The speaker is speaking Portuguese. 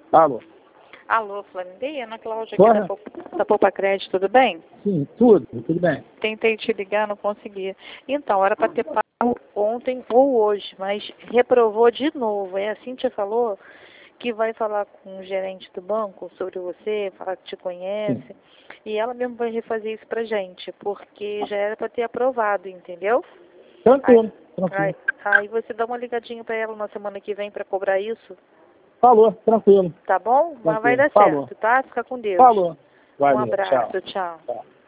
Alô? Alô, Flamindeia? Ana Cláudia aqui da Poupa Crédito, tudo bem? Sim, tudo bem. Tentei te ligar, não consegui. Então, era para ter pago ontem ou hoje, mas reprovou de novo. Aí a Cíntia falou que vai falar com o gerente do banco sobre você, falar que te conhece. Sim. E ela mesmo vai refazer isso pra gente, porque já era para ter aprovado, entendeu? Tranquilo. Aí você dá uma ligadinha para ela na semana que vem para cobrar isso. Falou, tranquilo. Tá bom? Mas vai dar Falou. certo, tá? Fica com Deus. Falou. Um Valeu, abraço, tchau. Tchau.